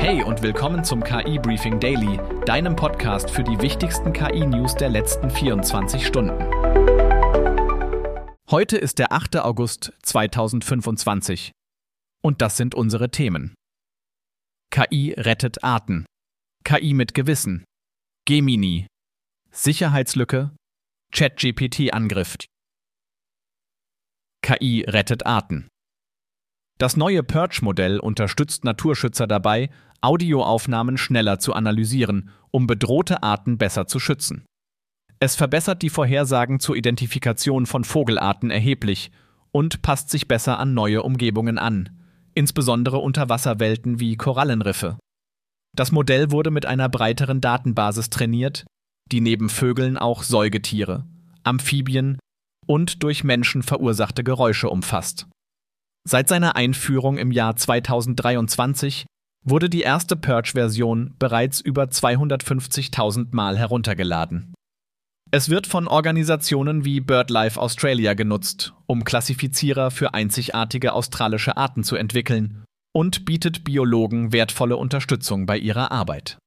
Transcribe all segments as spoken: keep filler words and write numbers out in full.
Hey und willkommen zum K I-Briefing Daily, deinem Podcast für die wichtigsten K I-News der letzten vierundzwanzig Stunden. Heute ist der achte August zweitausendfünfundzwanzig und das sind unsere Themen. K I rettet Arten, K I mit Gewissen, Gemini, Sicherheitslücke, ChatGPT-Angriff. K I rettet Arten. Das neue Perch-Modell unterstützt Naturschützer dabei, Audioaufnahmen schneller zu analysieren, um bedrohte Arten besser zu schützen. Es verbessert die Vorhersagen zur Identifikation von Vogelarten erheblich und passt sich besser an neue Umgebungen an, insbesondere Unterwasserwelten wie Korallenriffe. Das Modell wurde mit einer breiteren Datenbasis trainiert, die neben Vögeln auch Säugetiere, Amphibien und durch Menschen verursachte Geräusche umfasst. Seit seiner Einführung im Jahr zweitausenddreiundzwanzig wurde die erste Perch-Version bereits über zweihundertfünfzigtausend Mal heruntergeladen. Es wird von Organisationen wie BirdLife Australia genutzt, um Klassifizierer für einzigartige australische Arten zu entwickeln und bietet Biologen wertvolle Unterstützung bei ihrer Arbeit.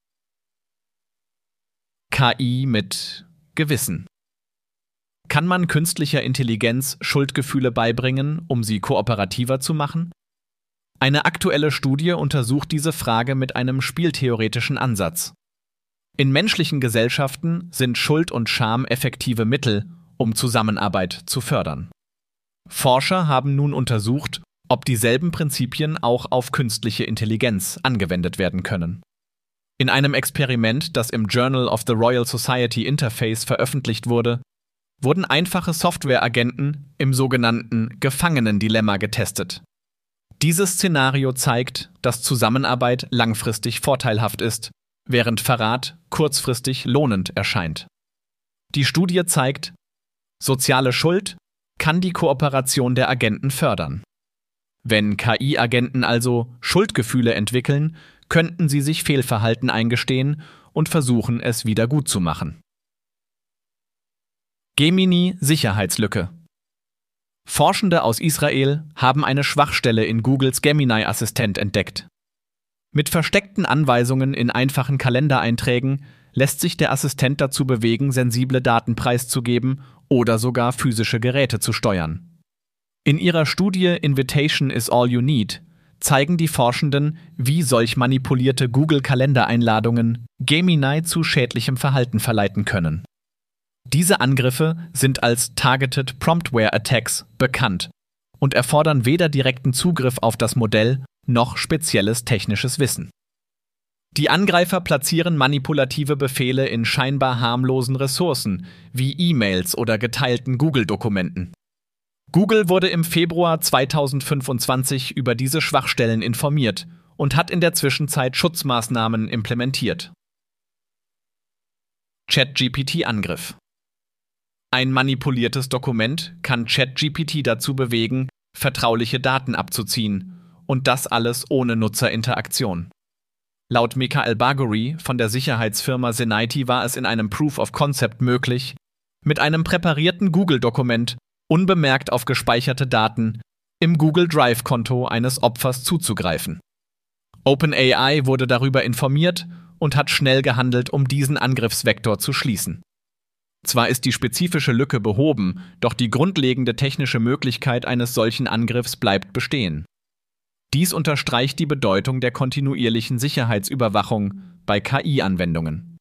K I mit Gewissen. Kann man künstlicher Intelligenz Schuldgefühle beibringen, um sie kooperativer zu machen? Eine aktuelle Studie untersucht diese Frage mit einem spieltheoretischen Ansatz. In menschlichen Gesellschaften sind Schuld und Scham effektive Mittel, um Zusammenarbeit zu fördern. Forscher haben nun untersucht, ob dieselben Prinzipien auch auf künstliche Intelligenz angewendet werden können. In einem Experiment, das im Journal of the Royal Society Interface veröffentlicht wurde, wurden einfache Softwareagenten im sogenannten Gefangenendilemma getestet. Dieses Szenario zeigt, dass Zusammenarbeit langfristig vorteilhaft ist, während Verrat kurzfristig lohnend erscheint. Die Studie zeigt, soziale Schuld kann die Kooperation der Agenten fördern. Wenn K I-Agenten also Schuldgefühle entwickeln, könnten sie sich Fehlverhalten eingestehen und versuchen, es wieder gut zu machen. Gemini Sicherheitslücke. Forschende aus Israel haben eine Schwachstelle in Googles Gemini-Assistent entdeckt. Mit versteckten Anweisungen in einfachen Kalendereinträgen lässt sich der Assistent dazu bewegen, sensible Daten preiszugeben oder sogar physische Geräte zu steuern. In ihrer Studie Invitation is all you need zeigen die Forschenden, wie solch manipulierte Google-Kalendereinladungen Gemini zu schädlichem Verhalten verleiten können. Diese Angriffe sind als Targeted Promptware Attacks bekannt und erfordern weder direkten Zugriff auf das Modell noch spezielles technisches Wissen. Die Angreifer platzieren manipulative Befehle in scheinbar harmlosen Ressourcen wie E-Mails oder geteilten Google-Dokumenten. Google wurde im Februar zweitausendfünfundzwanzig über diese Schwachstellen informiert und hat in der Zwischenzeit Schutzmaßnahmen implementiert. ChatGPT-Angriff. Ein manipuliertes Dokument kann ChatGPT dazu bewegen, vertrauliche Daten abzuziehen, und das alles ohne Nutzerinteraktion. Laut Mikhail Baghouri von der Sicherheitsfirma Zenity war es in einem Proof of Concept möglich, mit einem präparierten Google-Dokument unbemerkt auf gespeicherte Daten im Google Drive-Konto eines Opfers zuzugreifen. OpenAI wurde darüber informiert und hat schnell gehandelt, um diesen Angriffsvektor zu schließen. Zwar ist die spezifische Lücke behoben, doch die grundlegende technische Möglichkeit eines solchen Angriffs bleibt bestehen. Dies unterstreicht die Bedeutung der kontinuierlichen Sicherheitsüberwachung bei K I-Anwendungen.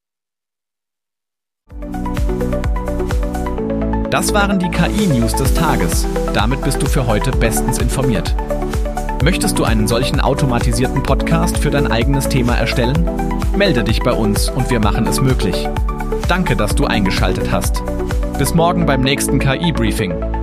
Das waren die K I-News des Tages. Damit bist du für heute bestens informiert. Möchtest du einen solchen automatisierten Podcast für dein eigenes Thema erstellen? Melde dich bei uns und wir machen es möglich. Danke, dass du eingeschaltet hast. Bis morgen beim nächsten K I-Briefing.